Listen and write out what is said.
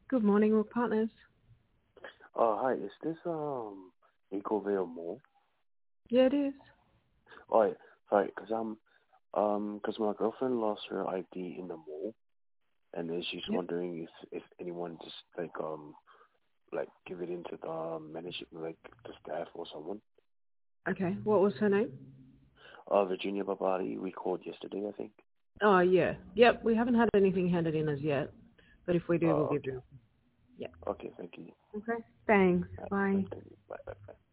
Good morning, all partners. Hi, is this Ecovale Mall? Yeah, it is. Oh, yeah, sorry, cause my girlfriend lost her ID in the mall, and then she's Yep. wondering if anyone just like give it into the management, like the staff or someone. Okay. What was her name? Virginia Babadi, we called yesterday, I think. Oh, yeah. Yep. We haven't had anything handed in as yet, but if we do, we'll give Okay, you. Yeah. okay, thank you. Okay. Thanks. Bye. Thank you. Bye, bye, bye.